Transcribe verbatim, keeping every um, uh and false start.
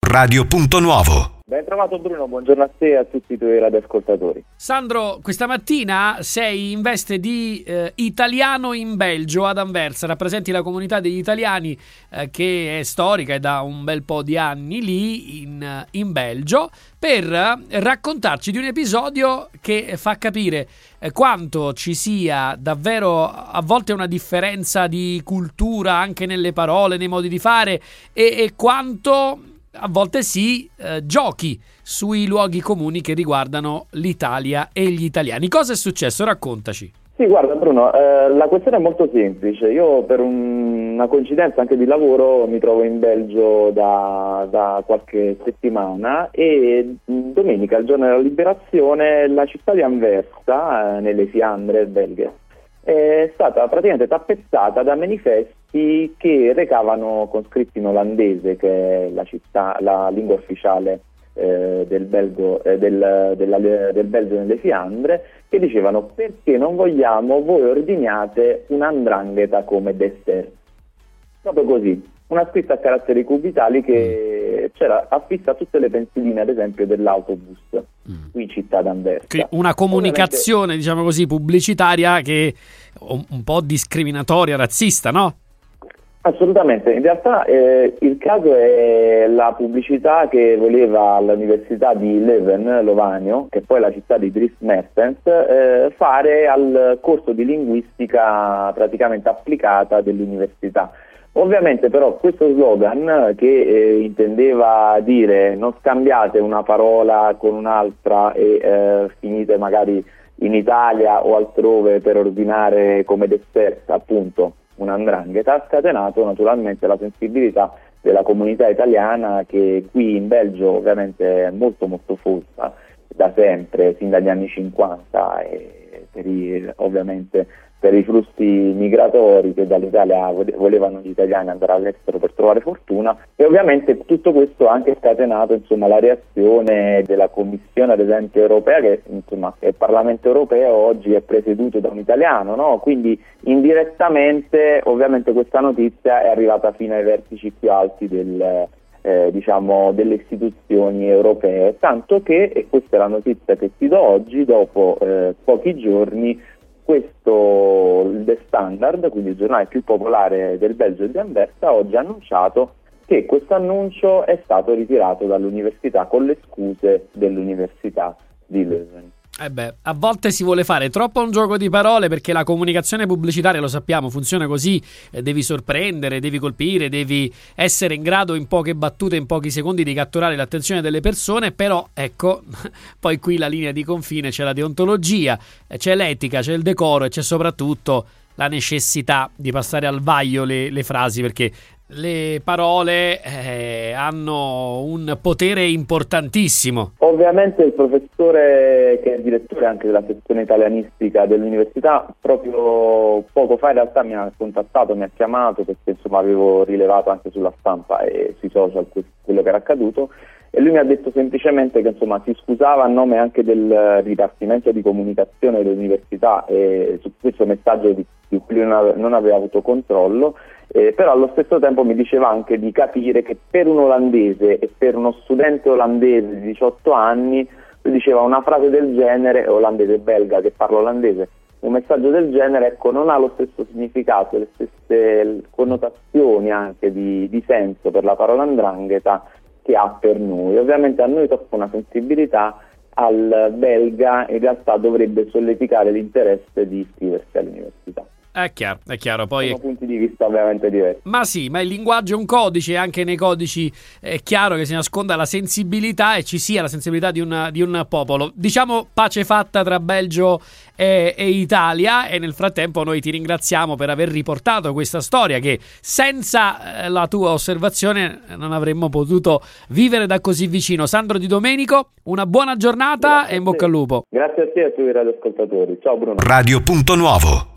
Radio Punto Nuovo. Ben trovato Bruno, buongiorno a te e a tutti i tuoi radioascoltatori. Sandro, questa mattina sei in veste di eh, italiano in Belgio ad Anversa, rappresenti la comunità degli italiani eh, che è storica e da un bel po' di anni lì in, in Belgio, per raccontarci di un episodio che fa capire eh, quanto ci sia davvero a volte una differenza di cultura anche nelle parole, nei modi di fare e, e quanto a volte si eh, giochi sui luoghi comuni che riguardano l'Italia e gli italiani. Cosa è successo? Raccontaci. Sì, guarda Bruno, eh, la questione è molto semplice. Io per un, una coincidenza anche di lavoro mi trovo in Belgio da, da qualche settimana e domenica, il giorno della liberazione, la città di Anversa, eh, nelle Fiandre belghe, è stata praticamente tappezzata da manifesti che recavano con scritti in olandese, che è la, città, la lingua ufficiale eh, del, Belgo, eh, del, della, del Belgio nelle Fiandre, che dicevano: perché non vogliamo, voi ordiniate un'andrangheta come dessert. Proprio così, una scritta a caratteri cubitali che c'era affissa a tutte le pensiline, ad esempio, dell'autobus mm. qui città d'Anversa. Una comunicazione, ovviamente, diciamo così, pubblicitaria che un, un po' discriminatoria, razzista, no? Assolutamente, in realtà eh, il caso è la pubblicità che voleva l'Università di Leuven, Lovanio, che poi è la città di Dries Mertens, eh, fare al corso di linguistica praticamente applicata dell'università. Ovviamente però questo slogan, che eh, intendeva dire non scambiate una parola con un'altra e eh, finite magari in Italia o altrove per ordinare come dessert appunto un'andrangheta, ha scatenato naturalmente la sensibilità della comunità italiana, che qui in Belgio ovviamente è molto molto folta da sempre, sin dagli anni cinquanta, e per i, ovviamente per i flussi migratori che dall'Italia volevano gli italiani andare all'estero per trovare fortuna. E ovviamente tutto questo ha anche scatenato insomma la reazione della Commissione, ad esempio, europea, che insomma il Parlamento europeo oggi è presieduto da un italiano, no? Quindi indirettamente ovviamente questa notizia è arrivata fino ai vertici più alti del, eh, diciamo, delle istituzioni europee, tanto che, e questa è la notizia che ti do oggi, dopo eh, pochi giorni, questo, il The Standard, quindi il giornale più popolare del Belgio e di Anversa, oggi ha annunciato che questo annuncio è stato ritirato dall'università con le scuse dell'università di Leuven. Eh beh, a volte si vuole fare troppo un gioco di parole, perché la comunicazione pubblicitaria, lo sappiamo, funziona così, eh, devi sorprendere, devi colpire, devi essere in grado in poche battute, in pochi secondi di catturare l'attenzione delle persone, però ecco, poi qui la linea di confine c'è la deontologia, c'è l'etica, c'è il decoro e c'è soprattutto la necessità di passare al vaglio le, le frasi, perché le parole eh, hanno un potere importantissimo. Ovviamente il professore, che è direttore anche della sezione italianistica dell'università, proprio poco fa in realtà mi ha contattato, mi ha chiamato, perché insomma avevo rilevato anche sulla stampa e sui social quello che era accaduto, e lui mi ha detto semplicemente che insomma si scusava a nome anche del Dipartimento di Comunicazione dell'università e su questo messaggio di, di cui lui non aveva, non aveva avuto controllo. Eh, però allo stesso tempo mi diceva anche di capire che per un olandese e per uno studente olandese di diciotto anni, lui diceva una frase del genere, olandese belga che parla olandese, un messaggio del genere, ecco, non ha lo stesso significato, le stesse connotazioni anche di, di senso per la parola andrangheta che ha per noi. Ovviamente a noi tocca una sensibilità, al belga in realtà dovrebbe sollecitare l'interesse di iscriversi all'università. È chiaro, è chiaro. Poi sono punti di vista ovviamente diversi. Ma sì, ma il linguaggio è un codice, e anche nei codici è chiaro che si nasconda la sensibilità e ci sia la sensibilità di un, di un popolo. Diciamo pace fatta tra Belgio e, e Italia, e nel frattempo noi ti ringraziamo per aver riportato questa storia che senza la tua osservazione non avremmo potuto vivere da così vicino. Sandro Di Domenico, una buona giornata. Grazie e in bocca al lupo. Grazie a te e a tutti i radioascoltatori. Ciao Bruno. Radio Punto Nuovo.